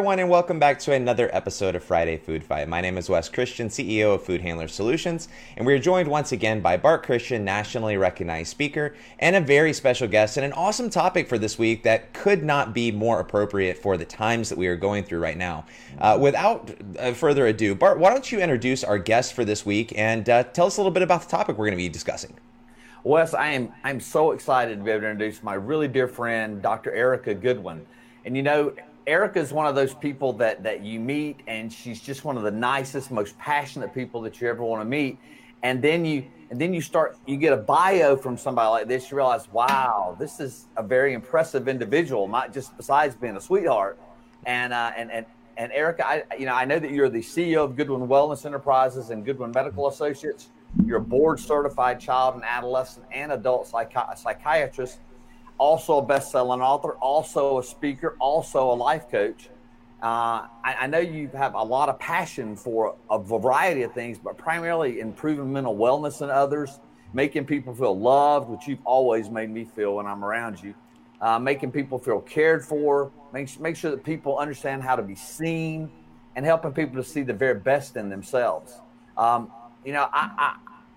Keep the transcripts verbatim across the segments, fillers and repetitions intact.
everyone, and welcome back to another episode of Friday Food Fight. My name is Wes Christian, C E O of Food Handler Solutions, and we are joined once again by Bart Christian, nationally recognized speaker, and a very special guest, and an awesome topic for this week that could not be more appropriate for the times that we are going through right now. Uh, without uh, further ado, Bart, why don't you introduce our guest for this week and uh, tell us a little bit about the topic we're going to be discussing. Wes, I am I'm so excited to be able to introduce my really dear friend, Doctor Erica Goodwin. And you know, Erica is one of those people that, that you meet, and she's just one of the nicest, most passionate people that you ever want to meet. And then you and then you start you get a bio from somebody like this, you realize, wow, this is a very impressive individual, not just besides being a sweetheart. And uh, and and and Erica, I you know I know that you're the C E O of Goodwin Wellness Enterprises and Goodwin Medical Associates. You're a board-certified child and adolescent and adult psychi- psychiatrist, also a best-selling author, also a speaker, also a life coach. Uh, I, I know you have a lot of passion for a variety of things, but primarily improving mental wellness in others, making people feel loved, which you've always made me feel when I'm around you, uh, making people feel cared for, make, make sure that people understand how to be seen, and helping people to see the very best in themselves. Um, You know, I, I,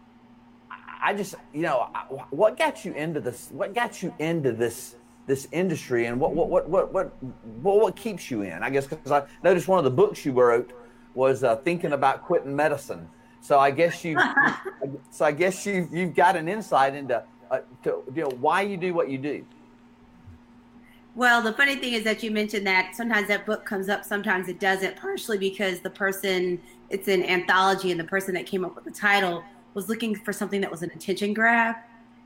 I just, you know, what got you into this? What got you into this, this industry, and what, what, what, what, what, what, what keeps you in? I guess because I noticed one of the books you wrote was uh, thinking about quitting medicine. So I guess you, so I guess you, you've got an insight into, uh, to, you know, why you do what you do. Well, the funny thing is that you mentioned that sometimes that book comes up, sometimes it doesn't, partially because the person, it's an anthology, and the person that came up with the title was looking for something that was an attention grab.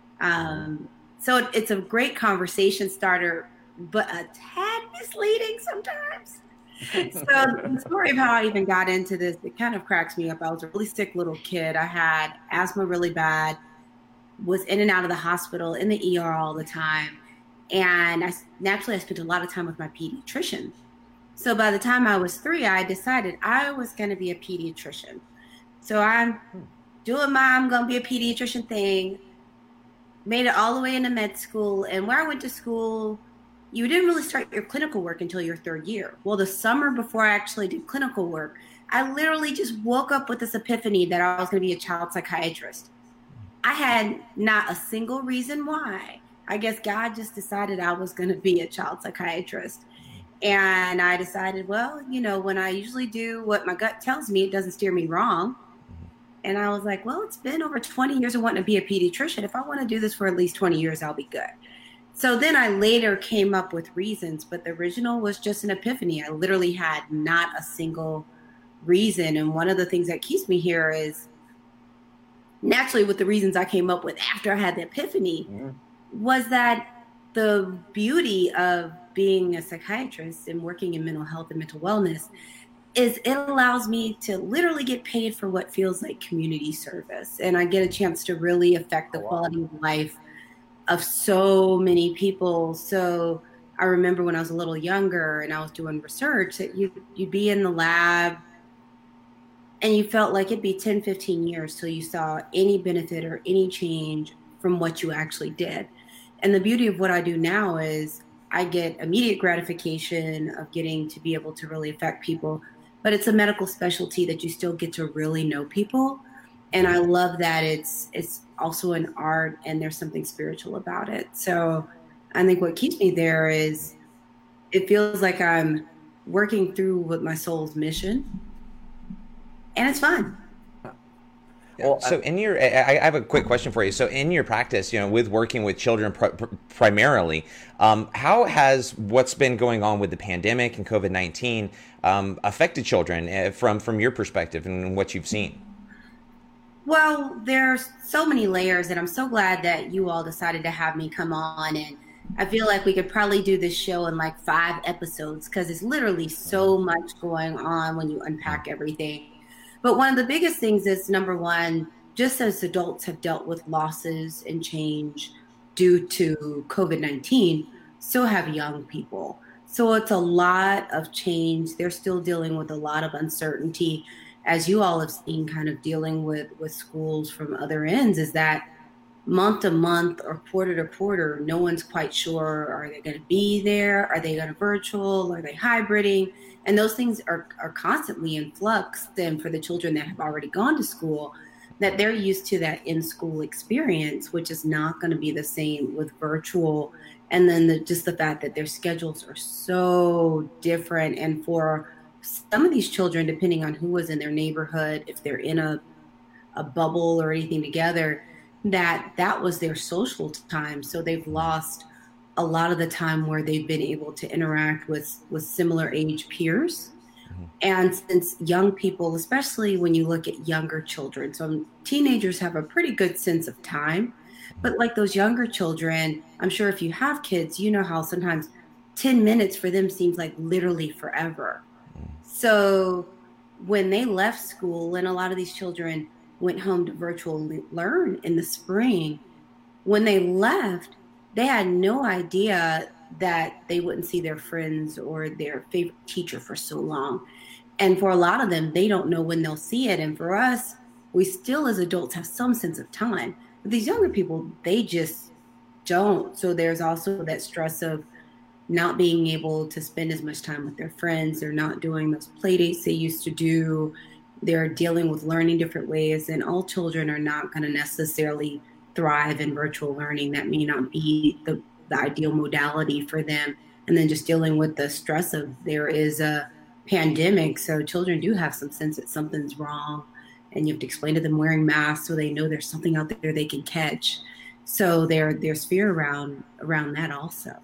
Um, so it, it's a great conversation starter, but a tad misleading sometimes. So the story of how I even got into this, it kind of cracks me up. I was a really sick little kid. I had asthma really bad, was in and out of the hospital, in the E R all the time. And I, naturally, I spent a lot of time with my pediatrician. So by the time I was three, I decided I was going to be a pediatrician. So I'm doing my I'm going to be a pediatrician thing, made it all the way into med school. And where I went to school, you didn't really start your clinical work until your third year. Well, the summer before I actually did clinical work, I literally just woke up with this epiphany that I was going to be a child psychiatrist. I had not a single reason why. I guess God just decided I was going to be a child psychiatrist. And I decided, well, you know, when I usually do what my gut tells me, it doesn't steer me wrong. And I was like, well, it's been over twenty years of wanting to be a pediatrician. If I want to do this for at least twenty years, I'll be good. So then I later came up with reasons, but the original was just an epiphany. I literally had not a single reason. And one of the things that keeps me here is naturally with the reasons I came up with after I had the epiphany. Mm-hmm. was that the beauty of being a psychiatrist and working in mental health and mental wellness is it allows me to literally get paid for what feels like community service. And I get a chance to really affect the quality of life of so many people. So I remember when I was a little younger and I was doing research that you, you'd be in the lab and you felt like it'd be ten, fifteen years till you saw any benefit or any change from what you actually did. And the beauty of what I do now is I get immediate gratification of getting to be able to really affect people, but it's a medical specialty that you still get to really know people. And I love that it's it's also an art and there's something spiritual about it. So I think what keeps me there is it feels like I'm working through with my soul's mission, and it's fun. Well, so in your, I have a quick question for you. So in your practice, you know, with working with children pr- pr- primarily, um, how has what's been going on with the pandemic and COVID nineteen um, affected children uh, from from your perspective and what you've seen? Well, there's so many layers, and I'm so glad that you all decided to have me come on. And I feel like we could probably do this show in like five episodes because it's literally so much going on when you unpack everything. But one of the biggest things is, number one, just as adults have dealt with losses and change due to COVID nineteen, so have young people. So it's a lot of change. They're still dealing with a lot of uncertainty. As you all have seen, kind of dealing with, with schools from other ends, is that month to month or quarter to quarter, no one's quite sure, are they going to be there? Are they going to virtual? Are they hybriding? And those things are, are constantly in flux. Then for the children that have already gone to school, that they're used to that in-school experience, which is not going to be the same with virtual. And then the, just the fact that their schedules are so different. And for some of these children, depending on who was in their neighborhood, if they're in a, a bubble or anything together, that that was their social time. So they've lost a lot of the time where they've been able to interact with, with similar age peers. Mm-hmm. And since young people, especially when you look at younger children, so teenagers have a pretty good sense of time, but like those younger children, I'm sure if you have kids, you know how sometimes ten minutes for them seems like literally forever. So when they left school, and a lot of these children went home to virtual learn in the spring, when they left, they had no idea that they wouldn't see their friends or their favorite teacher for so long. And for a lot of them, they don't know when they'll see it. And for us, we still as adults have some sense of time. But these younger people, they just don't. So there's also that stress of not being able to spend as much time with their friends. They're not doing those play dates they used to do. They're dealing with learning different ways, and all children are not going to necessarily thrive in virtual learning. That may not be the, the ideal modality for them. And then just dealing with the stress of there is a pandemic, so children do have some sense that something's wrong, and you have to explain to them wearing masks so they know there's something out there they can catch. So there, there's fear around around that also.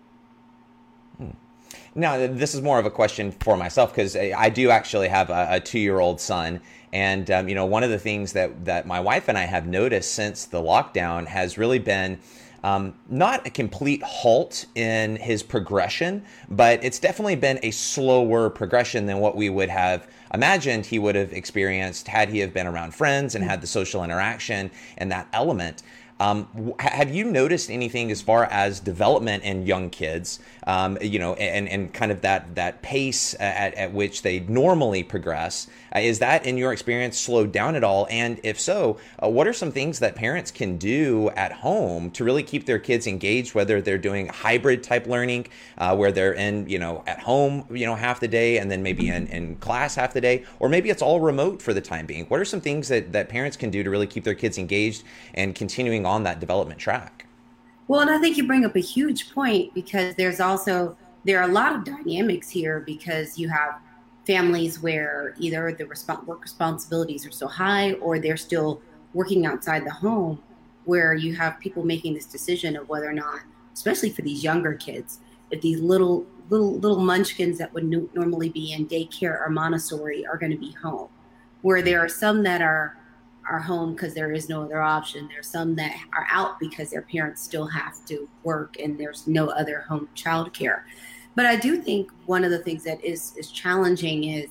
Now, this is more of a question for myself because I do actually have a, a two-year-old son. And, um, you know, one of the things that, that my wife and I have noticed since the lockdown has really been um, not a complete halt in his progression, but it's definitely been a slower progression than what we would have imagined he would have experienced had he have been around friends and had the social interaction and that element. Um, have you noticed anything as far as development in young kids, um, you know, and, and kind of that that pace at, at which they normally progress? Uh, is that, in your experience, slowed down at all? And if so, uh, what are some things that parents can do at home to really keep their kids engaged, whether they're doing hybrid type learning, uh, where they're in, you know, at home, you know, half the day and then maybe in, in class half the day, or maybe it's all remote for the time being? What are some things that, that parents can do to really keep their kids engaged and continuing on that development track? Well, and I think you bring up a huge point, because there's also, there are a lot of dynamics here, because you have families where either the resp- work responsibilities are so high, or they're still working outside the home, where you have people making this decision of whether or not, especially for these younger kids, if these little, little, little munchkins that would no- normally be in daycare or Montessori are going to be home, where there are some that are are home because there is no other option. There's some that are out because their parents still have to work and there's no other home childcare. But I do think one of the things that is, is challenging is,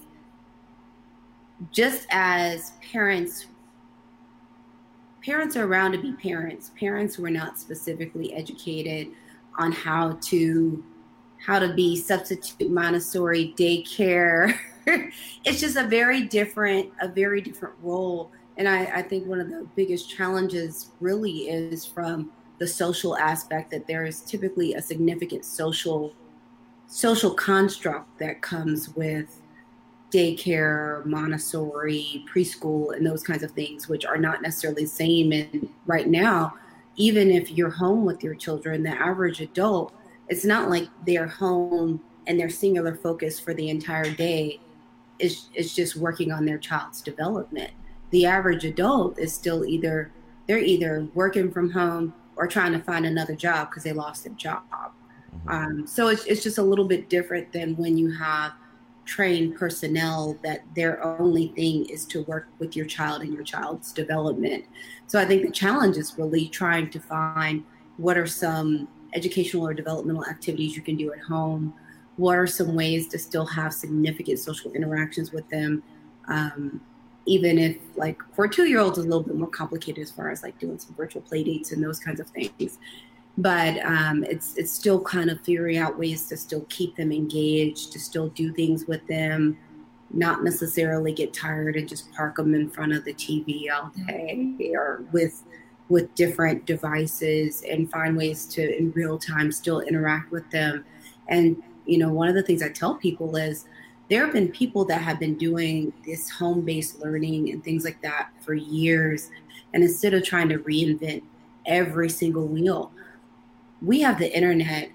just as parents, parents are around to be parents. Parents were not specifically educated on how to, how to be substitute Montessori daycare. It's just a very different, a very different role. And I, I think one of the biggest challenges really is from the social aspect, that there is typically a significant social social construct that comes with daycare, Montessori, preschool, and those kinds of things, which are not necessarily the same. And right now, even if you're home with your children, the average adult, it's not like they're home and their singular focus for the entire day is, is just working on their child's development. The average adult is still either, they're either working from home or trying to find another job because they lost their job. Mm-hmm. Um, so it's, it's just a little bit different than when you have trained personnel that their only thing is to work with your child and your child's development. So I think the challenge is really trying to find what are some educational or developmental activities you can do at home. What are some ways to still have significant social interactions with them? Um, even if, like, for a two-year-old, it's a little bit more complicated as far as like doing some virtual play dates and those kinds of things. But um, it's it's still kind of figuring out ways to still keep them engaged, to still do things with them, not necessarily get tired and just park them in front of the T V all day, or with with different devices and find ways to in real time still interact with them. And, you know, one of the things I tell people is there have been people that have been doing this home-based learning and things like that for years. And instead of trying to reinvent every single wheel, we have the internet.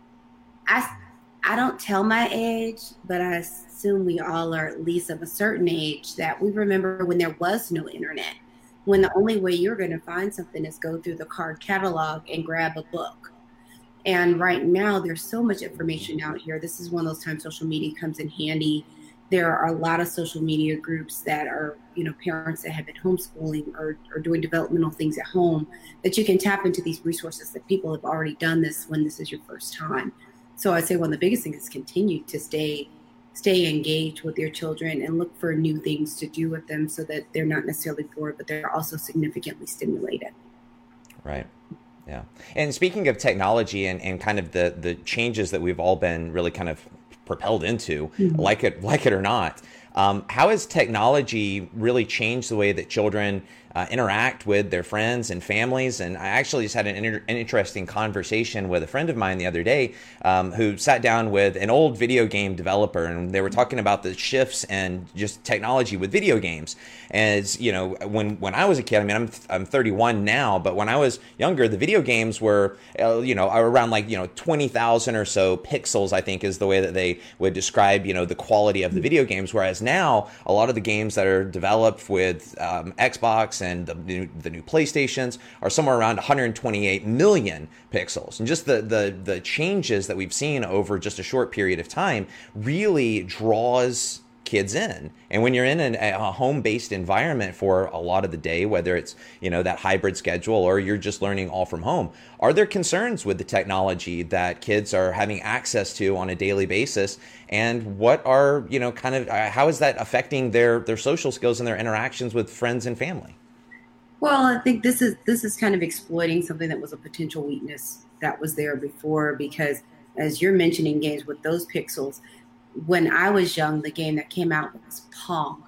I, I don't tell my age, but I assume we all are at least of a certain age that we remember when there was no internet, when the only way you're going to find something is go through the card catalog and grab a book. And right now, there's so much information out here. This is one of those times social media comes in handy. There are a lot of social media groups that are, you know, parents that have been homeschooling or, or doing developmental things at home that you can tap into these resources that people have already done this when this is your first time. So I'd say one of the biggest things is continue to stay stay engaged with your children and look for new things to do with them so that they're not necessarily bored, but they're also significantly stimulated. Right. Yeah. And speaking of technology and, and kind of the, the changes that we've all been really kind of propelled into, mm-hmm. like it like it or not, um, how has technology really changed the way that children uh, interact with their friends and families? And I actually just had an, inter- an interesting conversation with a friend of mine the other day um, who sat down with an old video game developer, and they were talking about the shifts and just technology with video games. As you know, when when I was a kid, I mean, I'm I'm thirty-one now, but when I was younger, the video games were uh, you know around like you know twenty thousand or so pixels, I think is the way that they would describe you know the quality of the video games. Whereas now, a lot of the games that are developed with um, Xbox and the new, the new PlayStations are somewhere around one hundred twenty-eight million pixels. And just the, the the changes that we've seen over just a short period of time really draws kids in. And when you're in an, a home-based environment for a lot of the day, whether it's you know that hybrid schedule or you're just learning all from home, are there concerns with the technology that kids are having access to on a daily basis? And what are you know kind of uh, how is that affecting their their social skills and their interactions with friends and family? Well, I think this is this is kind of exploiting something that was a potential weakness that was there before, because as you're mentioning games with those pixels, when I was young, the game that came out was Pong.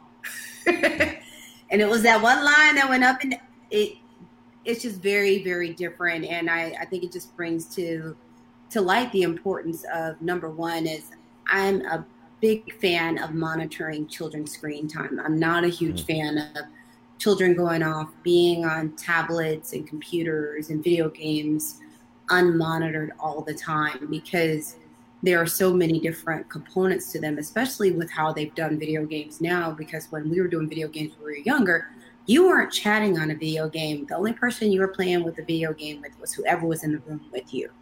And it was that one line that went up, and it it's just very, very different. And I, I think it just brings to to light the importance of, number one, is I'm a big fan of monitoring children's screen time. I'm not a huge mm-hmm. fan of children going off, being on tablets and computers and video games unmonitored all the time, because there are so many different components to them, especially with how they've done video games now. Because when we were doing video games when we were younger, you weren't chatting on a video game. The only person you were playing with the video game with was whoever was in the room with you,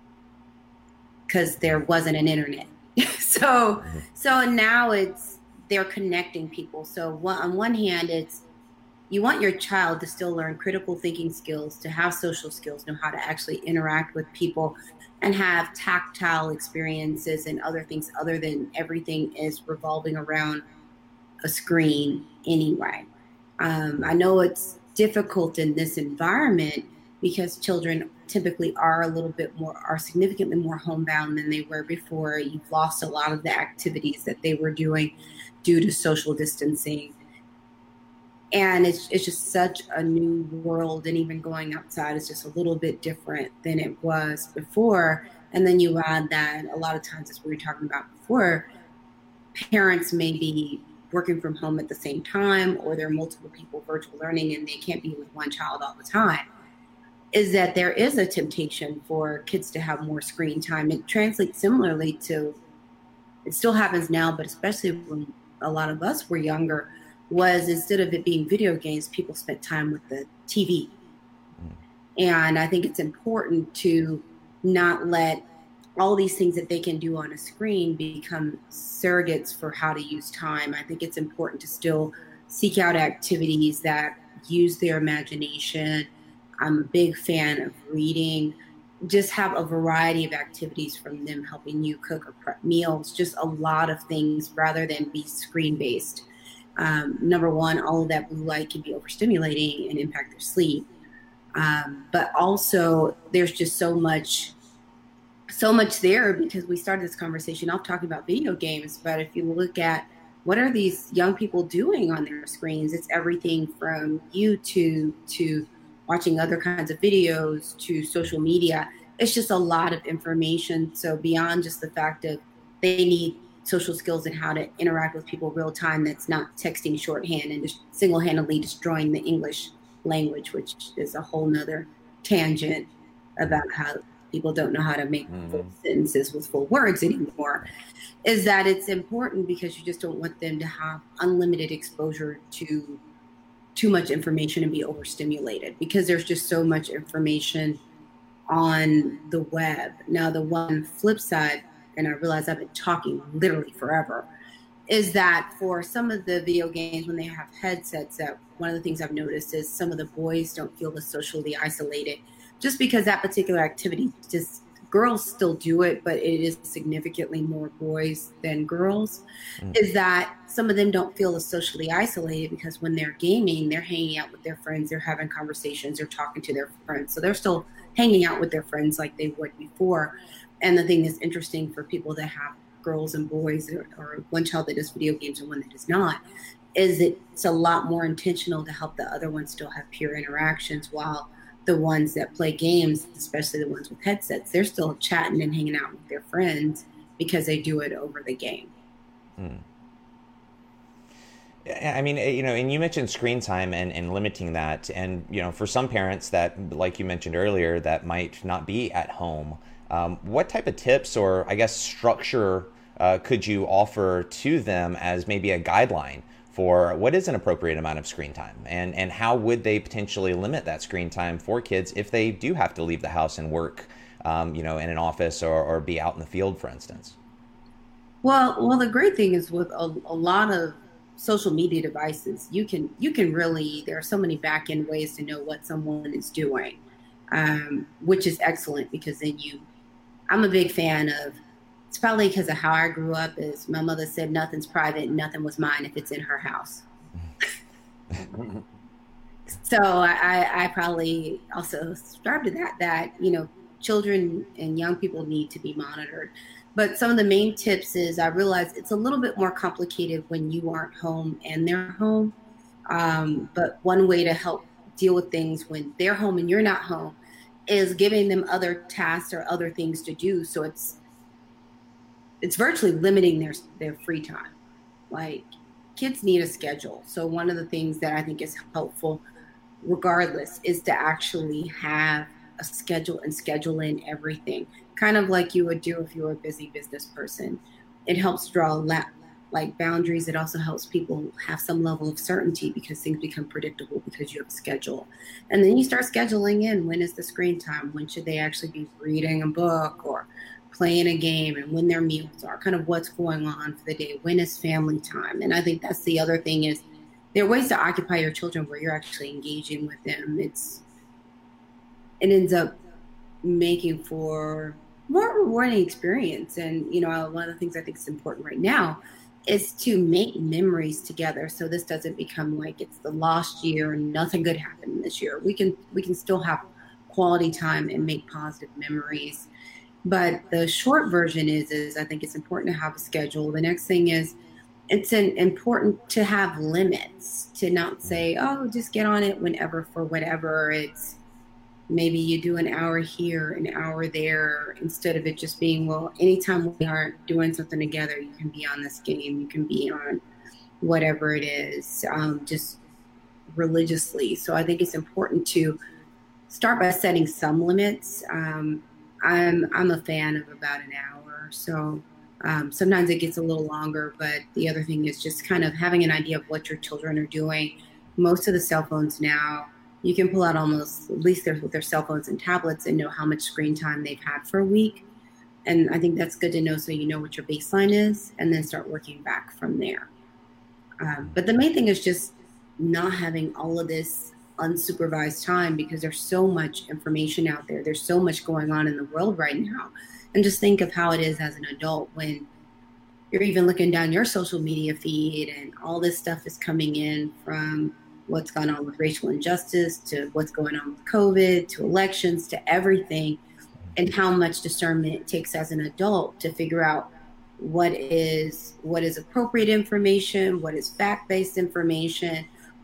because there wasn't an internet. so, so now it's they're connecting people. So one, on one hand, it's you want your child to still learn critical thinking skills, to have social skills, know how to actually interact with people, and have tactile experiences and other things other than everything is revolving around a screen anyway. Um, I know it's difficult in this environment because children typically are a little bit more, are significantly more homebound than they were before. You've lost a lot of the activities that they were doing due to social distancing. And it's it's just such a new world, and even going outside is just a little bit different than it was before. And then you add that a lot of times, as we were talking about before, parents may be working from home at the same time, or there are multiple people virtual learning and they can't be with one child all the time, is that there is a temptation for kids to have more screen time. It translates similarly to, it still happens now, but especially when a lot of us were younger, was instead of it being video games, people spent time with the T V. And I think it's important to not let all these things that they can do on a screen become surrogates for how to use time. I think it's important to still seek out activities that use their imagination. I'm a big fan of reading. Just have a variety of activities from them, helping you cook or prep meals, just a lot of things rather than be screen-based. Um, number one, all of that blue light can be overstimulating and impact their sleep. Um, but also there's just so much, so much there, because we started this conversation off talking about video games. But if you look at what are these young people doing on their screens, it's everything from YouTube to watching other kinds of videos to social media. It's just a lot of information. So beyond just the fact of they need social skills and how to interact with people real time, that's not texting shorthand and just single-handedly destroying the English language, which is a whole nother tangent about how people don't know how to make mm-hmm. full sentences with full words anymore, is that it's important because you just don't want them to have unlimited exposure to too much information and be overstimulated, because there's just so much information on the web. Now, the one flip side, and I realize I've been talking literally forever, is that for some of the video games, when they have headsets, that one of the things I've noticed is some of the boys don't feel as socially isolated, just because that particular activity, just girls still do it, but it is significantly more boys than girls, mm. is that some of them don't feel as socially isolated because when they're gaming, they're hanging out with their friends, they're having conversations, they're talking to their friends. So they're still hanging out with their friends like they would before. And the thing that's interesting for people that have girls and boys, or, or one child that does video games and one that does not, is that it's a lot more intentional to help the other ones still have peer interactions, while the ones that play games, especially the ones with headsets, they're still chatting and hanging out with their friends because they do it over the game. Hmm. I mean, you know, and you mentioned screen time and, and limiting that. And, you know, for some parents that, like you mentioned earlier, that might not be at home, um, what type of tips or, I guess, structure uh, could you offer to them as maybe a guideline for what is an appropriate amount of screen time, and, and how would they potentially limit that screen time for kids if they do have to leave the house and work, um, you know, in an office or, or be out in the field, for instance? Well, well, the great thing is with a, a lot of social media devices, you can you can really, there are so many back end ways to know what someone is doing, um, which is excellent, because then you, I'm a big fan of, it's probably because of how I grew up, is my mother said nothing's private and nothing was mine if it's in her house. So I, I probably also subscribe to that, that, you know, children and young people need to be monitored. But some of the main tips is, I realize it's a little bit more complicated when you aren't home and they're home. Um, but one way to help deal with things when they're home and you're not home is giving them other tasks or other things to do. So it's it's virtually limiting their their free time. Like, kids need a schedule. So one of the things that I think is helpful, regardless, is to actually have a schedule and schedule in everything, kind of like you would do if you were a busy business person. It helps draw la- like boundaries. It also helps people have some level of certainty, because things become predictable because you have a schedule. And then you start scheduling in, when is the screen time? When should they actually be reading a book or playing a game, and when their meals are, kind of what's going on for the day, when is family time. And I think that's the other thing, is there are ways to occupy your children where you're actually engaging with them. It's it ends up making for more rewarding experience. And, you know, one of the things I think is important right now is to make memories together. So this doesn't become like it's the lost year and nothing good happened this year. We can we can still have quality time and make positive memories. But the short version is, is I think it's important to have a schedule. The next thing is, it's an, important to have limits, to not say, oh, just get on it whenever for whatever. It's maybe you do an hour here, an hour there, instead of it just being, well, anytime we are doing something together, you can be on this game, you can be on whatever it is, um, just religiously. So I think it's important to start by setting some limits. Um, I'm I'm a fan of about an hour. So um, sometimes it gets a little longer, but the other thing is just kind of having an idea of what your children are doing. Most of the cell phones now, you can pull out almost, at least their, with their cell phones and tablets, and know how much screen time they've had for a week. And I think that's good to know, so you know what your baseline is, and then start working back from there. Um, but the main thing is just not having all of this unsupervised time, because there's so much information out there. There's so much going on in the world right now. And just think of how it is as an adult when you're even looking down your social media feed and all this stuff is coming in, from what's gone on with racial injustice to what's going on with COVID to elections to everything, and how much discernment it takes as an adult to figure out what is what is appropriate information, what is fact-based information,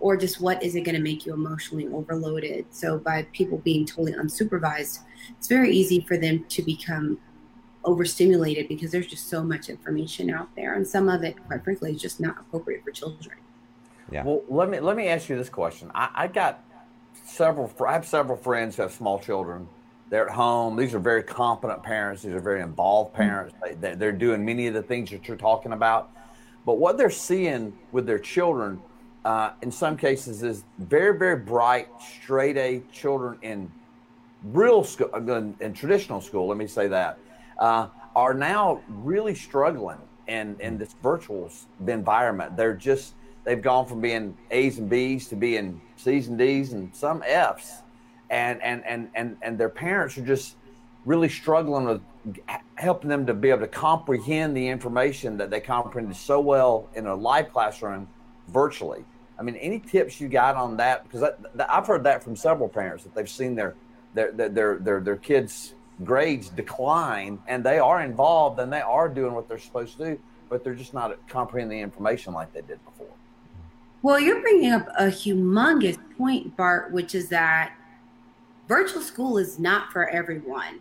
or just what is it going to make you emotionally overloaded. So by people being totally unsupervised, it's very easy for them to become overstimulated because there's just so much information out there, and some of it, quite frankly, is just not appropriate for children. Yeah. Well, let me let me ask you this question. I, I got several. I have several friends who have small children. They're at home. These are very competent parents. These are very involved parents. They, they're doing many of the things that you're talking about. But what they're seeing with their children, uh, in some cases, is very, very bright, straight A children in real school, in traditional school. Let me say that. Uh, are now really struggling in, in this virtual environment. They're just, they've gone from being A's and B's to being C's and D's and some F's. And, and, and, and, and their parents are just really struggling with helping them to be able to comprehend the information that they comprehended so well in a live classroom virtually. I mean, any tips you got on that? Because that, that, I've heard that from several parents, that they've seen their, their, their, their, their, their kids' grades decline, and they are involved and they are doing what they're supposed to do, but they're just not comprehending the information like they did before. Well, you're bringing up a humongous point, Bart, which is that virtual school is not for everyone.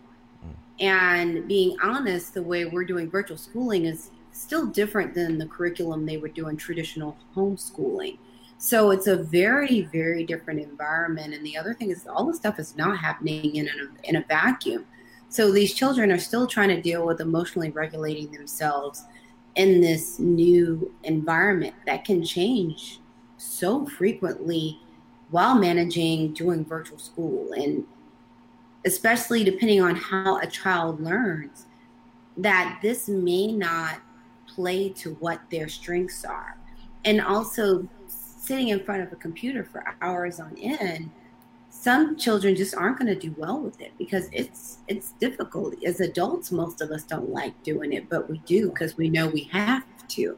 And being honest, the way we're doing virtual schooling is still different than the curriculum they would do in traditional homeschooling. So it's a very, very different environment. And the other thing is all the stuff is not happening in a, in a vacuum. So these children are still trying to deal with emotionally regulating themselves in this new environment that can change so frequently while managing doing virtual school. And especially depending on how a child learns, that this may not play to what their strengths are. And also sitting in front of a computer for hours on end, some children just aren't going to do well with it because it's it's difficult. As adults, most of us don't like doing it, but we do because we know we have to.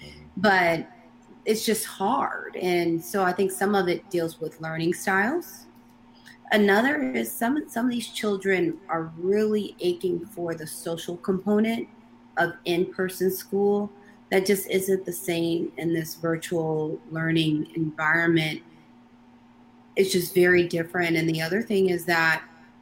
But it's just hard. And so I think some of it deals with learning styles. Another is some, some of these children are really aching for the social component of in-person school that just isn't the same in this virtual learning environment. It's just very different. And the other thing is that,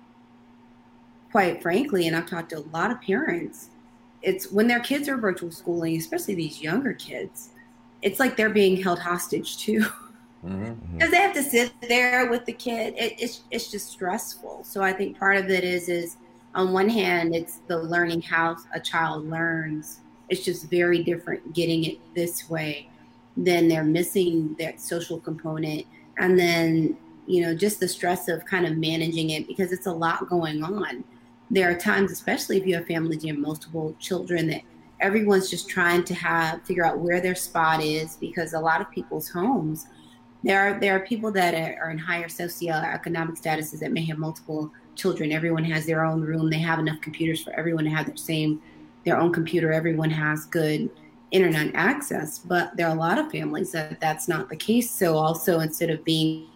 quite frankly, and I've talked to a lot of parents, it's when their kids are virtual schooling, especially these younger kids, it's like they're being held hostage too. Because mm-hmm. they have to sit there with the kid. It, it's it's just stressful. So I think part of it is, is on one hand, it's the learning how a child learns. It's just very different getting it this way. Then they're missing that social component. And then, you know, just the stress of kind of managing it because it's a lot going on. There are times, especially if you have families and multiple children, that everyone's just trying to have figure out where their spot is, because a lot of people's homes, there are there are people that are in higher socioeconomic statuses that may have multiple children. Everyone has their own room. They have enough computers for everyone to have their same their own computer. Everyone has good internet access, but there are a lot of families that that's not the case. So also, instead of being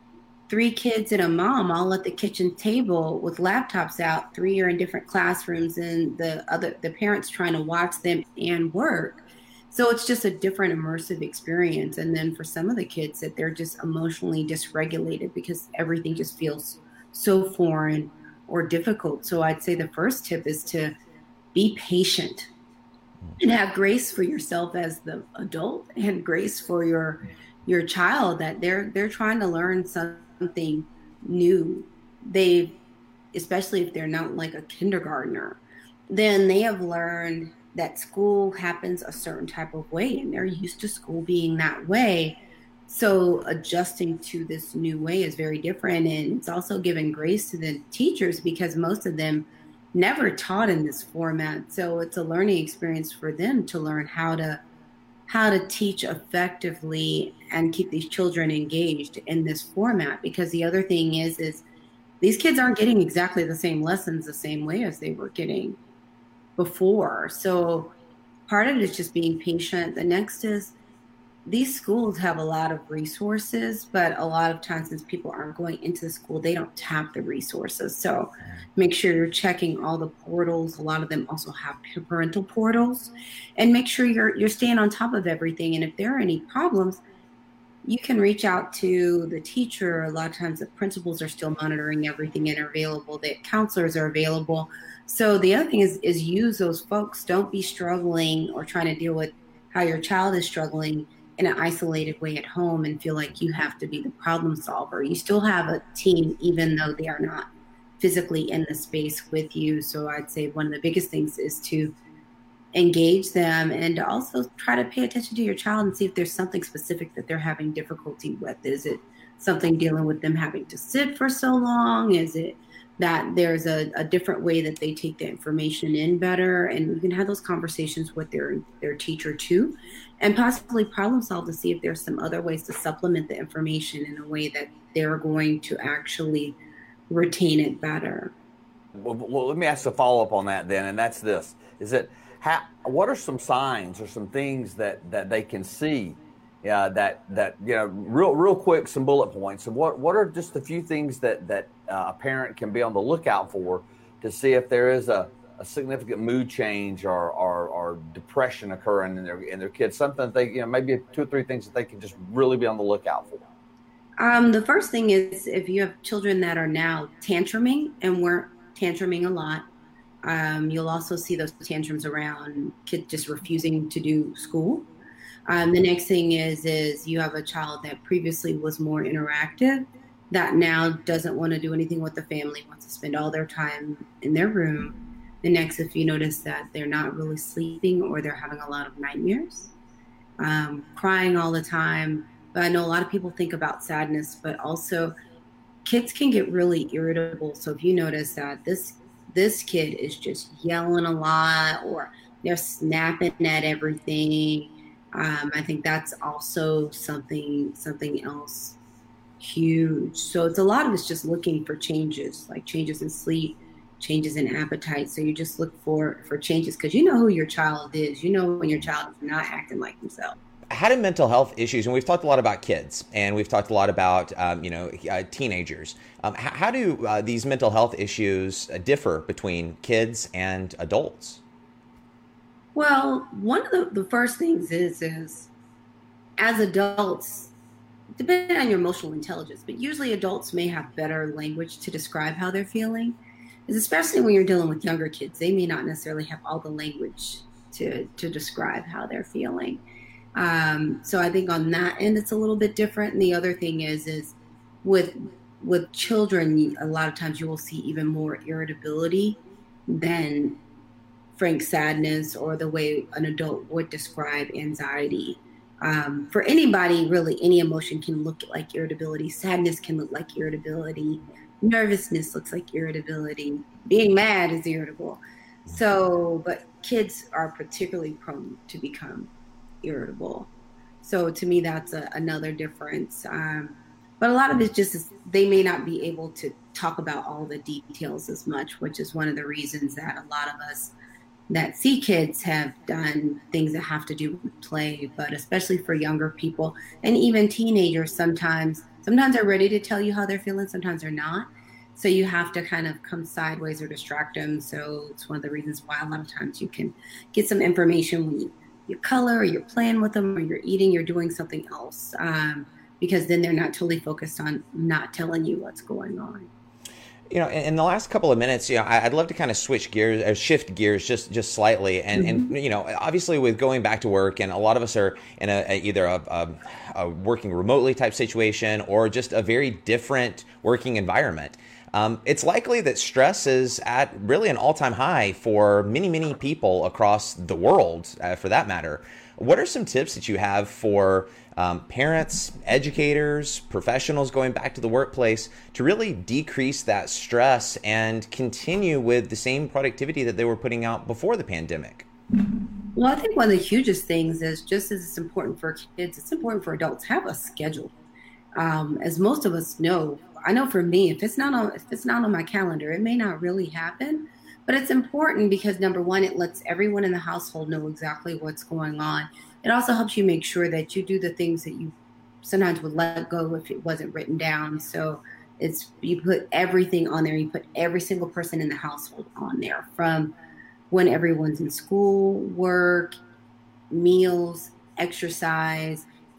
three kids and a mom all at the kitchen table with laptops out, three are in different classrooms, and the other the parents trying to watch them and work. So it's just a different immersive experience. And then for some of the kids, that they're just emotionally dysregulated because everything just feels so foreign or difficult. So I'd say the first tip is to be patient and have grace for yourself as the adult and grace for your your child, that they're they're trying to learn something new. They, especially if they're not like a kindergartner, then they have learned that school happens a certain type of way and they're used to school being that way. So adjusting to this new way is very different. And it's also giving grace to the teachers because most of them never taught in this format. So it's a learning experience for them to learn how to how to teach effectively and keep these children engaged in this format. Because the other thing is, is these kids aren't getting exactly the same lessons the same way as they were getting before. So part of it is just being patient. The next is these schools have a lot of resources, but a lot of times since people aren't going into the school, they don't have the resources. So make sure you're checking all the portals. A lot of them also have parental portals, and make sure you're you're staying on top of everything. And if there are any problems, you can reach out to the teacher. A lot of times the principals are still monitoring everything and are available. The counselors are available. So the other thing is, is use those folks. Don't be struggling or trying to deal with how your child is struggling in an isolated way at home and feel like you have to be the problem solver. You still have a team, even though they are not physically in the space with you. So I'd say one of the biggest things is to engage them and to also try to pay attention to your child and see if there's something specific that they're having difficulty with. Is it something dealing with them having to sit for so long? Is it that there's a, a different way that they take the information in better? And you can have those conversations with their their teacher too, and possibly problem solve to see if there's some other ways to supplement the information in a way that they're going to actually retain it better. Well, well let me ask a follow-up on that then, and that's this. Is it How, what are some signs or some things that, that they can see uh, that, that, you know, real real quick, some bullet points? And what, what are just a few things that, that uh, a parent can be on the lookout for to see if there is a, a significant mood change or, or, or depression occurring in their, in their kids? Something that they, you know, maybe two or three things that they can just really be on the lookout for. Um, the first thing is if you have children that are now tantruming and weren't tantruming a lot, Um, you'll also see those tantrums around kids just refusing to do school. Um, the next thing is, is you have a child that previously was more interactive that now doesn't want to do anything with the family, wants to spend all their time in their room. The next, if you notice that they're not really sleeping or they're having a lot of nightmares, um, crying all the time. But I know a lot of people think about sadness, but also kids can get really irritable. So if you notice that this this kid is just yelling a lot or they're snapping at everything, um, I think that's also something something else huge. So it's a lot of it's just looking for changes, like changes in sleep, changes in appetite. So you just look for, for changes because you know who your child is. You know when your child is not acting like themselves. How do mental health issues, and we've talked a lot about kids, and we've talked a lot about, um, you know, uh, teenagers. Um, how, how do uh, these mental health issues uh, differ between kids and adults? Well, one of the, the first things is, is as adults, depending on your emotional intelligence, but usually adults may have better language to describe how they're feeling, is especially when you're dealing with younger kids. They may not necessarily have all the language to, to describe how they're feeling. Um, so I think on that end, it's a little bit different. And the other thing is, is with, with children, a lot of times you will see even more irritability than frank sadness or the way an adult would describe anxiety. Um, for anybody, really, any emotion can look like irritability. Sadness can look like irritability. Nervousness looks like irritability. Being mad is irritable. So, but kids are particularly prone to become irritable. So to me, that's a, another difference. Um, but a lot of it just is they may not be able to talk about all the details as much, which is one of the reasons that a lot of us that see kids have done things that have to do with play, but especially for younger people and even teenagers, sometimes, sometimes they're ready to tell you how they're feeling, sometimes they're not. So you have to kind of come sideways or distract them. So it's one of the reasons why a lot of times you can get some information when you you color, or you're playing with them, or you're eating, you're doing something else, um, because then they're not totally focused on not telling you what's going on. You know, in, in the last couple of minutes, you know, I, I'd love to kind of switch gears, or shift gears just just slightly, and mm-hmm. and you know, obviously with going back to work, and a lot of us are in a, a either a, a, a working remotely type situation or just a very different working environment. Um, it's likely that stress is at really an all-time high for many, many people across the world, uh, for that matter. What are some tips that you have for um, parents, educators, professionals going back to the workplace to really decrease that stress and continue with the same productivity that they were putting out before the pandemic? Well, I think one of the hugest things is, just as it's important for kids, it's important for adults. Have a schedule. Um, as most of us know, I know for me, if it's not on, if it's not on my calendar, it may not really happen, but it's important because number one, it lets everyone in the household know exactly what's going on. It also helps you make sure that you do the things that you sometimes would let go if it wasn't written down. So it's, you put everything on there. You put every single person in the household on there, from when everyone's in school, work, meals, exercise.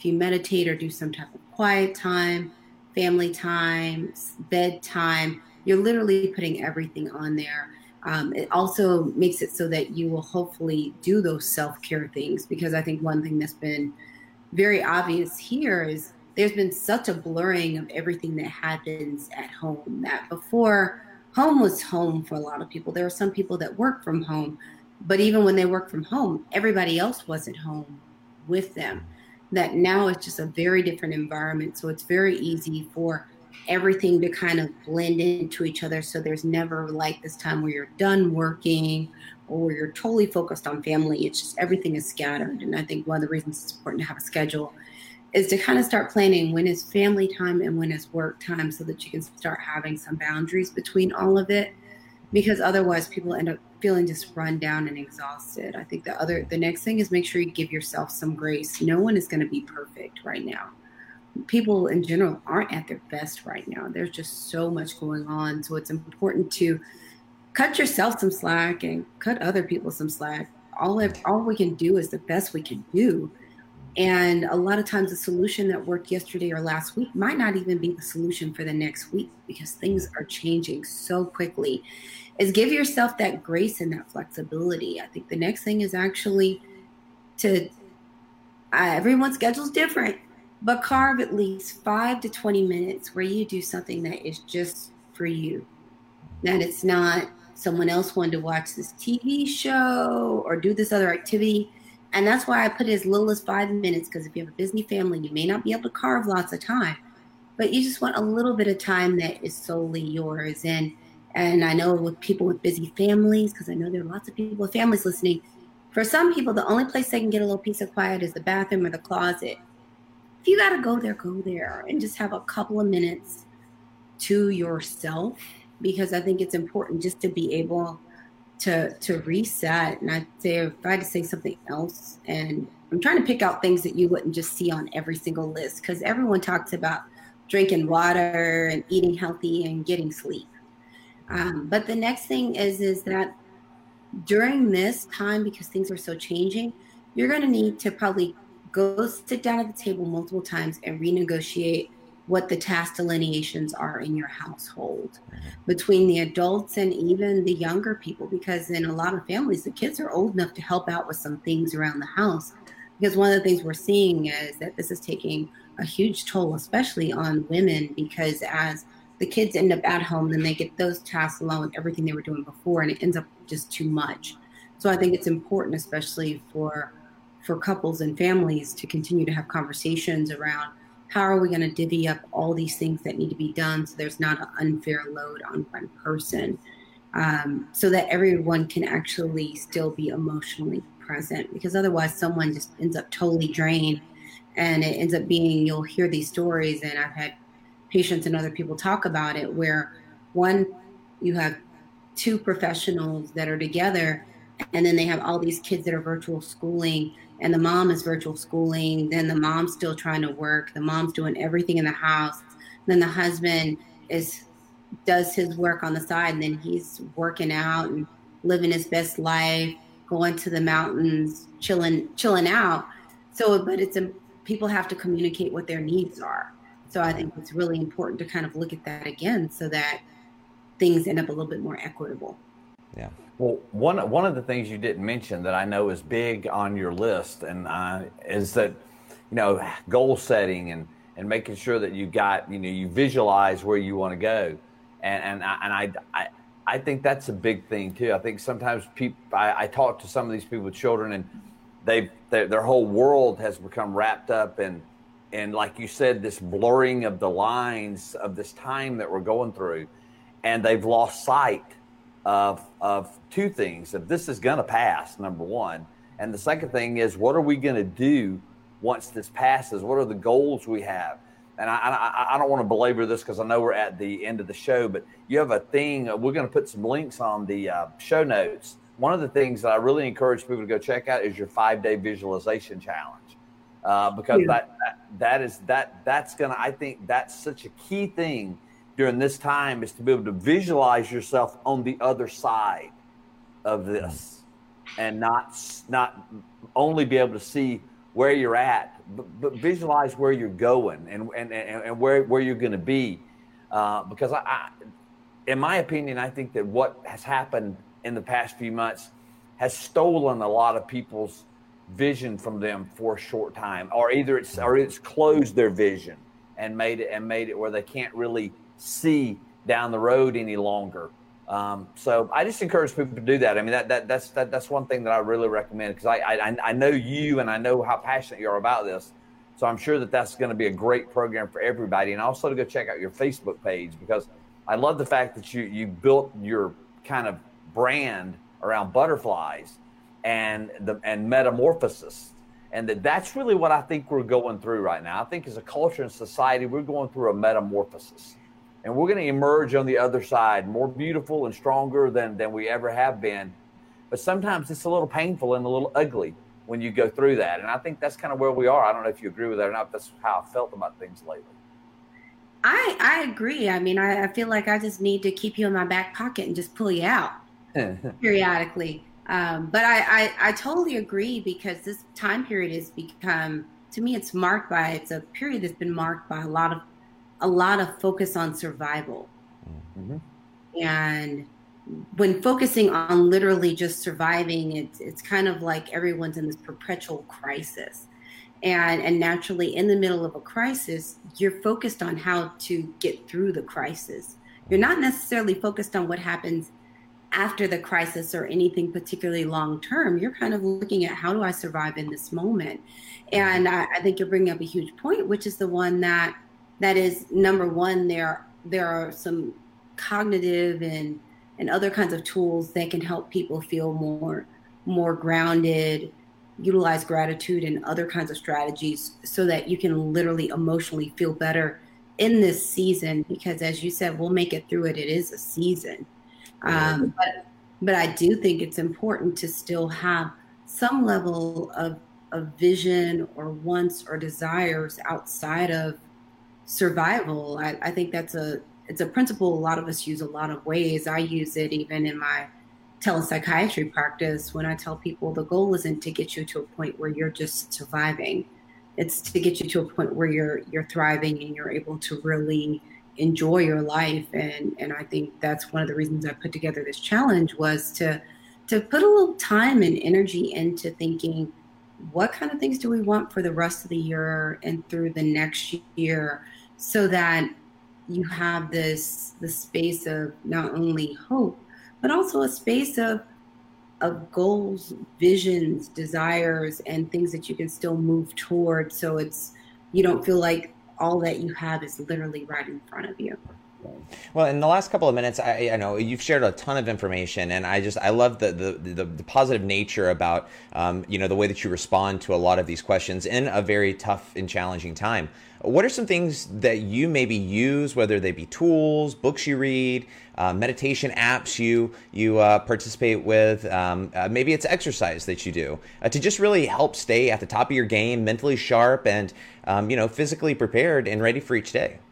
if you meditate or do some type of quiet time, family time, bedtime, you're literally putting everything on there. Um, it also makes it so that you will hopefully do those self-care things, because I think one thing that's been very obvious here is there's been such a blurring of everything that happens at home, that before, home was home for a lot of people. There are some people that work from home, but even when they work from home, everybody else wasn't home with them. That now it's just a very different environment. So it's very easy for everything to kind of blend into each other. So there's never like this time where you're done working or where you're totally focused on family. It's just everything is scattered. And I think one of the reasons it's important to have a schedule is to kind of start planning when is family time and when is work time, so that you can start having some boundaries between all of it, because otherwise people end up feeling just run down and exhausted. I think the other, the next thing is make sure you give yourself some grace. No one is going to be perfect right now. People in general aren't at their best right now. There's just so much going on. So it's important to cut yourself some slack and cut other people some slack. All, it, all we can do is the best we can do. And a lot of times the solution that worked yesterday or last week might not even be the solution for the next week, because things are changing so quickly. Is give yourself that grace and that flexibility. I think the next thing is actually to, uh, everyone's schedule is different, but carve at least five to twenty minutes where you do something that is just for you. That it's not someone else wanted to watch this T V show or do this other activity. And that's why I put it as little as five minutes, because if you have a busy family, you may not be able to carve lots of time, but you just want a little bit of time that is solely yours. And and I know with people with busy families, because I know there are lots of people with families listening, for some people, the only place they can get a little peace of quiet is the bathroom or the closet. If you got to go there, go there and just have a couple of minutes to yourself, because I think it's important just to be able to to reset. And I'd say, if I had to say something else, and I'm trying to pick out things that you wouldn't just see on every single list, because everyone talks about drinking water and eating healthy and getting sleep. Um, but the next thing is, is that during this time, because things are so changing, you're going to need to probably go sit down at the table multiple times and renegotiate what the task delineations are in your household between the adults and even the younger people, because in a lot of families, the kids are old enough to help out with some things around the house. Because one of the things we're seeing is that this is taking a huge toll, especially on women, because as the kids end up at home, then they get those tasks along with everything they were doing before, and it ends up just too much. So I think it's important, especially for for couples and families, to continue to have conversations around how are we going to divvy up all these things that need to be done so there's not an unfair load on one person, um, so that everyone can actually still be emotionally present, because otherwise someone just ends up totally drained, and it ends up being, you'll hear these stories, and I've had patients and other people talk about it, where one, you have two professionals that are together, and then they have all these kids that are virtual schooling, and the mom is virtual schooling, then the mom's still trying to work, the mom's doing everything in the house, then the husband is does his work on the side, and then he's working out and living his best life, going to the mountains, chilling chilling out. So, but it's a, people have to communicate what their needs are. So I think it's really important to kind of look at that again, so that things end up a little bit more equitable. Yeah. Well, one one of the things you didn't mention that I know is big on your list, and uh, is that, you know, goal setting and, and making sure that you got, you know, you visualize where you want to go, and and I, and I, I I think that's a big thing too. I think sometimes people, I, I talk to some of these people with children, and they their whole world has become wrapped up in, and like you said, this blurring of the lines of this time that we're going through, and they've lost sight of of two things. If this is going to pass, number one, and the second thing is, what are we going to do once this passes? What are the goals we have? And I I, I don't want to belabor this, because I know we're at the end of the show, but you have a thing. We're going to put some links on the uh, show notes. One of the things that I really encourage people to go check out is your five-day visualization challenge, uh, because yeah. that, that that is that that's going to, I think that's such a key thing during this time, is to be able to visualize yourself on the other side of this, and not not only be able to see where you're at, but, but visualize where you're going and and, and, and where, where you're going to be. Uh, because I, I, in my opinion, I think that what has happened in the past few months has stolen a lot of people's vision from them for a short time, or either it's or it's closed their vision and made it and made it where they can't really see down the road any longer. Um, so I just encourage people to do that. I mean, that, that that's that, that's one thing that I really recommend, because I, I I know you and I know how passionate you are about this. So I'm sure that that's going to be a great program for everybody. And also to go check out your Facebook page, because I love the fact that you you built your kind of brand around butterflies and the and metamorphosis. And that that's really what I think we're going through right now. I think as a culture and society, we're going through a metamorphosis. And we're going to emerge on the other side more beautiful and stronger than, than we ever have been. But sometimes it's a little painful and a little ugly when you go through that. And I think that's kind of where we are. I don't know if you agree with that or not, but that's how I felt about things lately. I I agree. I mean, I, I feel like I just need to keep you in my back pocket and just pull you out periodically. Um, but I, I, I totally agree, because this time period has become, to me, it's marked by, it's a period that's been marked by a lot of a lot of focus on survival. Mm-hmm. And when focusing on literally just surviving, it's it's kind of like everyone's in this perpetual crisis. And and naturally, in the middle of a crisis, you're focused on how to get through the crisis. You're not necessarily focused on what happens after the crisis or anything particularly long term. You're kind of looking at, how do I survive in this moment? And I, I think you're bringing up a huge point, which is the one that that is, number one, there there are some cognitive and and other kinds of tools that can help people feel more more grounded, utilize gratitude and other kinds of strategies, so that you can literally emotionally feel better in this season. Because as you said, we'll make it through it. It is a season. Um, but but I do think it's important to still have some level of, of vision or wants or desires outside of survival. I, I think that's a it's a principle a lot of us use a lot of ways. I use it even in my telepsychiatry practice, when I tell people the goal isn't to get you to a point where you're just surviving. It's to get you to a point where you're you're thriving and you're able to really enjoy your life. And and I think that's one of the reasons I put together this challenge, was to to put a little time and energy into thinking, what kind of things do we want for the rest of the year and through the next year, so that you have this the space of not only hope, but also a space of of goals, visions, desires, and things that you can still move toward. So it's, you don't feel like all that you have is literally right in front of you. Well, in the last couple of minutes, I, I know you've shared a ton of information, and I just I love the the, the, the positive nature about um, you know the way that you respond to a lot of these questions in a very tough and challenging time. What are some things that you maybe use, whether they be tools, books you read, uh, meditation apps you you uh, participate with, um, uh, maybe it's exercise that you do, uh, to just really help stay at the top of your game, mentally sharp, and um, you know physically prepared and ready for each day?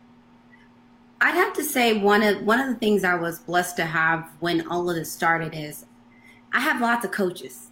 I'd have to say one of one of the things I was blessed to have when all of this started is I have lots of coaches.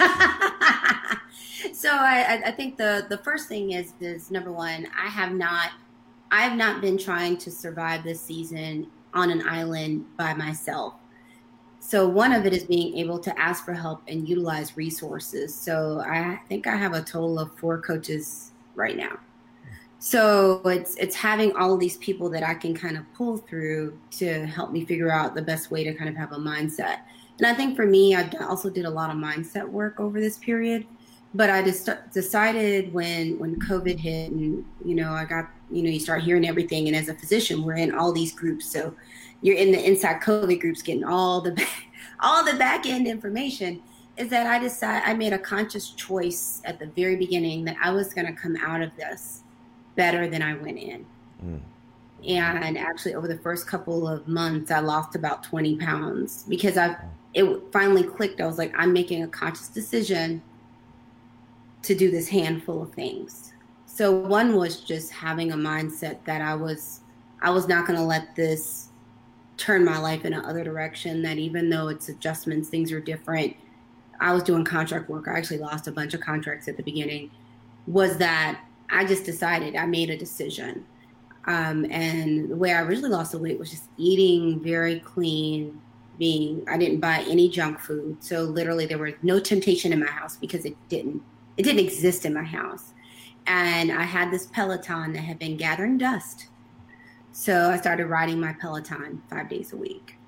So I, I think the, the first thing is is number one, I have not I have not been trying to survive this season on an island by myself. So one of it is being able to ask for help and utilize resources. So I think I have a total of four coaches right now. So it's it's having all of these people that I can kind of pull through to help me figure out the best way to kind of have a mindset. And I think for me, I also did a lot of mindset work over this period. But I just decided when when COVID hit, and you know I got you know you start hearing everything, and as a physician, we're in all these groups. So you're in the inside COVID groups, getting all the all the back end information. Is that I decided I made a conscious choice at the very beginning that I was going to come out of this better than I went in. Mm. And actually, over the first couple of months, I lost about twenty pounds because I it finally clicked. I was like, I'm making a conscious decision to do this handful of things. So one was just having a mindset that I was I was not going to let this turn my life in another direction, that even though it's adjustments, things are different. I was doing contract work. I actually lost a bunch of contracts at the beginning. Was that I just decided, I made a decision. Um, and the way I originally lost the weight was just eating very clean, being, I didn't buy any junk food. So literally there was no temptation in my house because it didn't, it didn't exist in my house. And I had this Peloton that had been gathering dust. So I started riding my Peloton five days a week.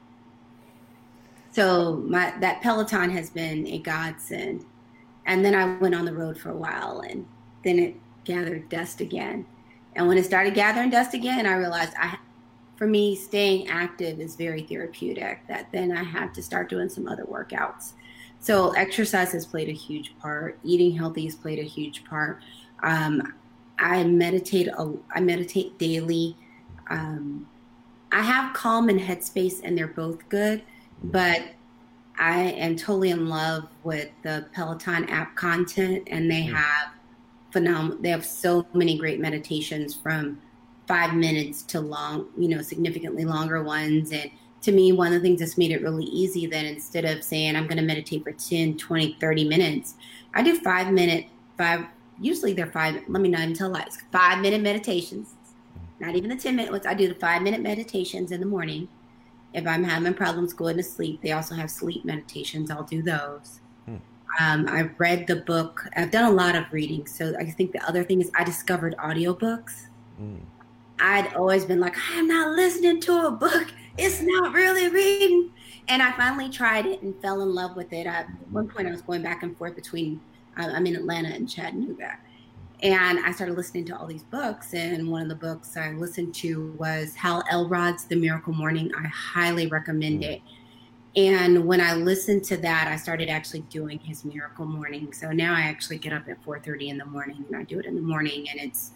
So my that Peloton has been a godsend. And then I went on the road for a while, and then it gathered dust again. And when it started gathering dust again, I realized I, for me, staying active is very therapeutic, that then I had to start doing some other workouts. So exercise has played a huge part. Eating healthy has played a huge part. Um, I meditate. I meditate daily. Um, I have Calm and Headspace, and they're both good, but I am totally in love with the Peloton app content, and they have phenomenal. They have so many great meditations, from five minutes to long, you know, significantly longer ones. And to me, one of the things that's made it really easy, that instead of saying I'm going to meditate for ten, twenty, thirty minutes, I do five minute, five, usually they're five, let me not even tell lies, five minute meditations, not even the ten minute ones. I do the five minute meditations in the morning. If I'm having problems going to sleep, they also have sleep meditations. I'll do those. Hmm. Um, I've read the book. I've done a lot of reading. So I think the other thing is I discovered audiobooks. Hmm. I'd always been like, I'm not listening to a book. It's not really reading. And I finally tried it and fell in love with it. At one point I was going back and forth between, I'm in Atlanta and Chattanooga. And I started listening to all these books. And one of the books I listened to was Hal Elrod's The Miracle Morning. I highly recommend it. And when I listened to that, I started actually doing his Miracle Morning. So now I actually get up at four thirty in the morning, and I do it in the morning. And it's,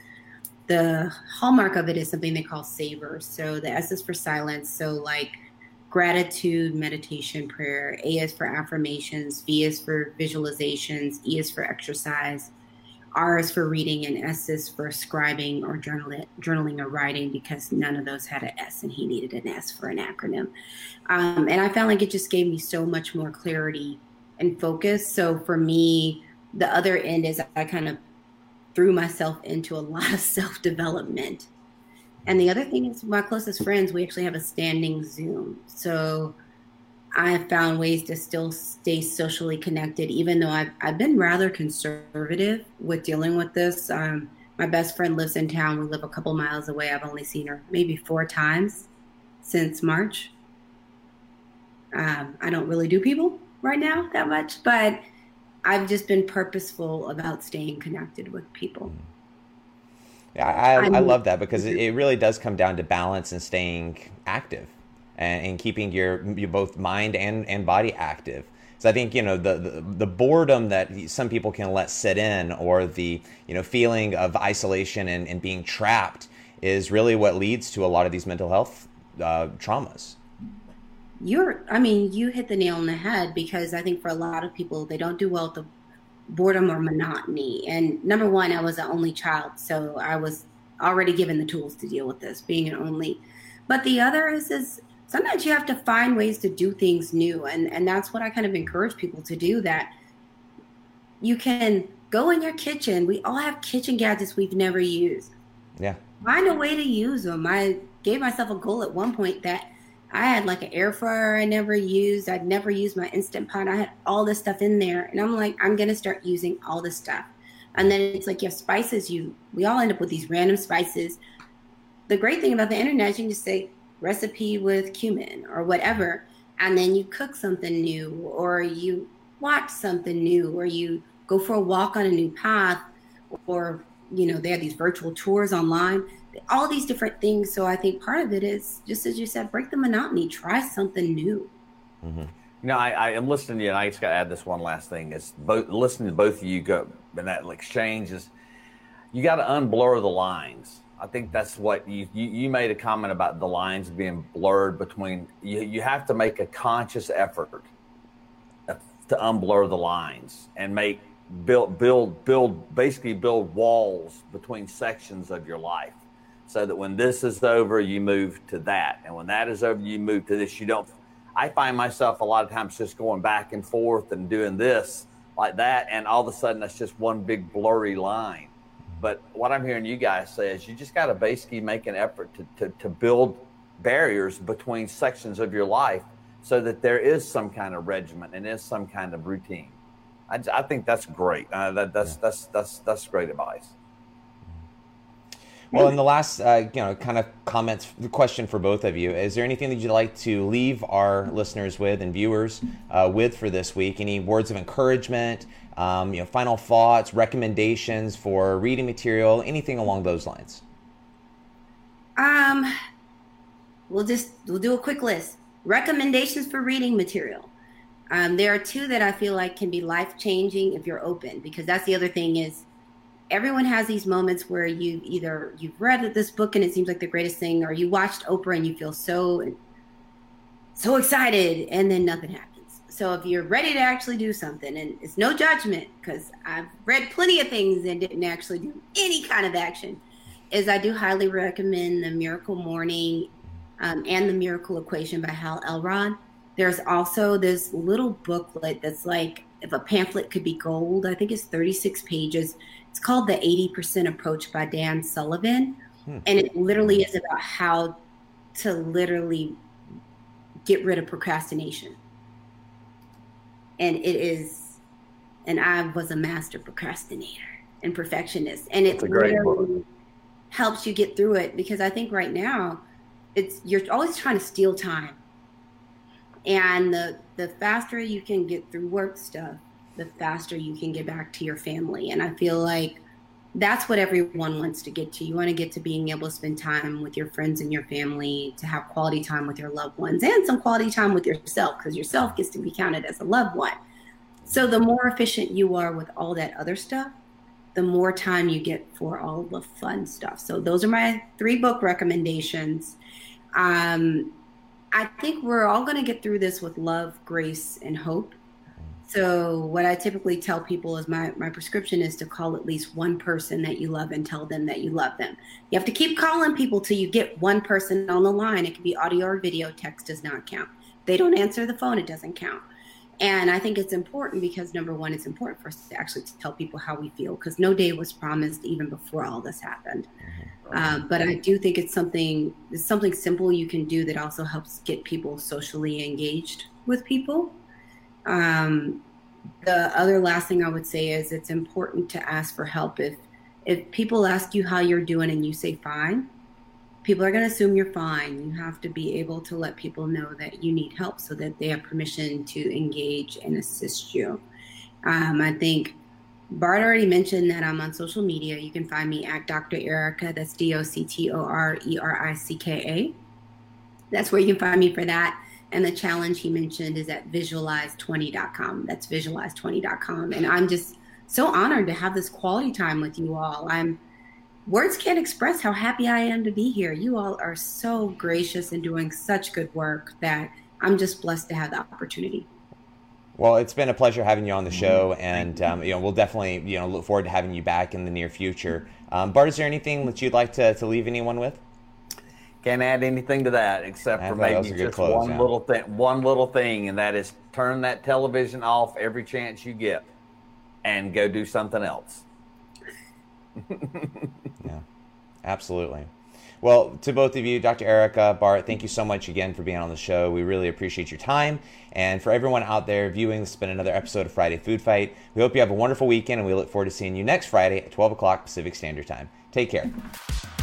the hallmark of it is something they call SAVER. So the S is for silence. So like gratitude, meditation, prayer. A is for affirmations. V is for visualizations. E is for exercise. R is for reading, and S is for scribing or journaling, journaling or writing, because none of those had an S, and he needed an S for an acronym. Um, and I found like it just gave me so much more clarity and focus. So for me, the other end is I kind of threw myself into a lot of self-development. And the other thing is my closest friends, we actually have a standing Zoom. So I have found ways to still stay socially connected, even though I've, I've been rather conservative with dealing with this. Um, my best friend lives in town. We live a couple miles away. I've only seen her maybe four times since March. Um, I don't really do people right now that much, but I've just been purposeful about staying connected with people. Yeah, I, I love that, because it, it really does come down to balance and staying active. And, and keeping your, your both mind and, and body active. So I think, you know, the, the the boredom that some people can let sit in, or the, you know, feeling of isolation and, and being trapped, is really what leads to a lot of these mental health uh, traumas. You're, I mean, you hit the nail on the head, because I think for a lot of people, they don't do well with the boredom or monotony. And number one, I was an only child, so I was already given the tools to deal with this, being an only. But the other is, is sometimes you have to find ways to do things new. And, and that's what I kind of encourage people to do, that you can go in your kitchen. We all have kitchen gadgets we've never used. Yeah. Find a way to use them. I gave myself a goal at one point that I had like an air fryer I never used. I'd never used my Instant Pot. I had all this stuff in there. And I'm like, I'm going to start using all this stuff. And then it's like you have spices. You, we all end up with these random spices. The great thing about the internet is you can just say, recipe with cumin or whatever, and then you cook something new, or you watch something new, or you go for a walk on a new path, or, you know, they have these virtual tours online, all these different things. So I think part of it is, just as you said, break the monotony, try something new. Mm-hmm. You know, I, I am listening to you, and I just got to add this one last thing. Is both listening to both of you go in that exchange is, you got to unblur the lines. I think that's what you, you, you made a comment about the lines being blurred between, you, you have to make a conscious effort to unblur the lines and make, build, build, build, basically build walls between sections of your life, so that when this is over, you move to that. And when that is over, you move to this. You don't, I find myself a lot of times just going back and forth and doing this like that. And all of a sudden that's just one big blurry line. But what I'm hearing you guys say is you just got to basically make an effort to, to, to build barriers between sections of your life so that there is some kind of regimen and is some kind of routine. I, I think that's great. Uh, that, that's, yeah. that's, that's, that's great advice. Well, in the last, uh, you know, kind of comments, the question for both of you, is there anything that you'd like to leave our listeners with and viewers uh, with for this week? Any words of encouragement, um, you know, final thoughts, recommendations for reading material, anything along those lines? Um, we'll just, we'll do a quick list. Recommendations for reading material. Um, there are two that I feel like can be life-changing if you're open, because that's the other thing is, everyone has these moments where you either you've read this book and it seems like the greatest thing, or you watched Oprah and you feel so, so excited and then nothing happens. So if you're ready to actually do something, and it's no judgment because I've read plenty of things and didn't actually do any kind of action, is I do highly recommend The Miracle Morning um, and The Miracle Equation by Hal Elrod. There's also this little booklet that's like, if a pamphlet could be gold, I think it's thirty-six pages. It's called The eighty percent Approach by Dan Sullivan. Hmm. And it literally is about how to literally get rid of procrastination. And it is, and I was a master procrastinator and perfectionist. And it literally helps you get through it, because I think right now it's, you're always trying to steal time. And the, the faster you can get through work stuff, the faster you can get back to your family. And I feel like that's what everyone wants to get to. You want to get to being able to spend time with your friends and your family, to have quality time with your loved ones, and some quality time with yourself, because yourself gets to be counted as a loved one. So the more efficient you are with all that other stuff, the more time you get for all the fun stuff. So those are my three book recommendations. Um, I think we're all going to get through this with love, grace, and hope. So what I typically tell people is my, my prescription is to call at least one person that you love and tell them that you love them. You have to keep calling people till you get one person on the line. It can be audio or video. Text does not count. If they don't answer the phone, it doesn't count. And I think it's important because, number one, it's important for us to actually tell people how we feel, because no day was promised even before all this happened. Um, but I do think it's something, it's something simple you can do that also helps get people socially engaged with people. Um, the other last thing I would say is it's important to ask for help. If, if people ask you how you're doing and you say fine, people are going to assume you're fine. You have to be able to let people know that you need help so that they have permission to engage and assist you. Um, I think Bart already mentioned that I'm on social media. You can find me at Doctor Erica. That's D O C T O R E R I C K A. That's where you can find me for that. And the challenge he mentioned is at visualize twenty dot com. That's visualize twenty dot com. And I'm just so honored to have this quality time with you all. I'm words can't express how happy I am to be here. You all are so gracious and doing such good work that I'm just blessed to have the opportunity. Well, it's been a pleasure having you on the show, and um, you know, we'll definitely you know look forward to having you back in the near future. Um, Bart, is there anything that you'd like to, to leave anyone with? Can't add anything to that except for maybe just close, one yeah. little thing, one little thing, and that is turn that television off every chance you get, and go do something else. Yeah, absolutely. Well, to both of you, Doctor Erica, Bart, thank you so much again for being on the show. We really appreciate your time. And for everyone out there viewing, this has been another episode of Friday Food Fight. We hope you have a wonderful weekend, and we look forward to seeing you next Friday at twelve o'clock Pacific Standard Time. Take care.